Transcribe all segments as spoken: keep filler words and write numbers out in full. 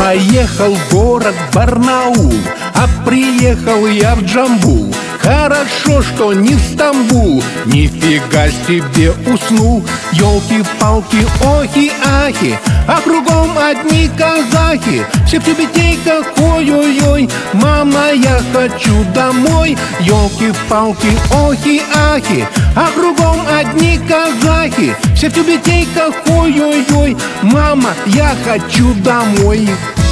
поехал в город Барнаул, а приехал я в Джамбул. Хорошо, что не в Стамбул, нифига себе уснул. Ёлки-палки, охи-ахи, а кругом одни казахи. Все в тюбетейках, ой-ой-ой, мама, я хочу домой. Ёлки-палки, охи-ахи, а кругом одни казахи. Все в тюбетейках, ой-ой-ой, мама, я хочу домой.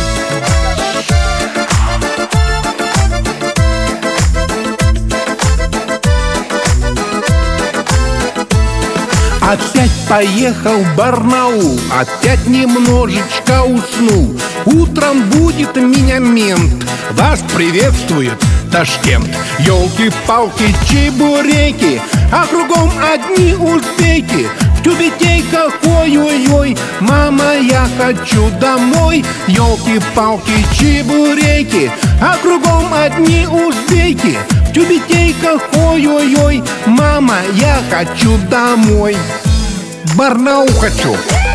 Опять поехал в Барнаул, опять немножечко уснул. Утром будет меня мент, вас приветствует Ташкент. Ёлки-палки, чебуреки, а кругом одни узбеки. В тюбетейках, ой-ой-ой, мама, я хочу домой. Ёлки-палки, чебуреки, а кругом одни узбеки. В тюбетейках, ой-ой-ой, мама, я хочу домой. Барнаул хочу.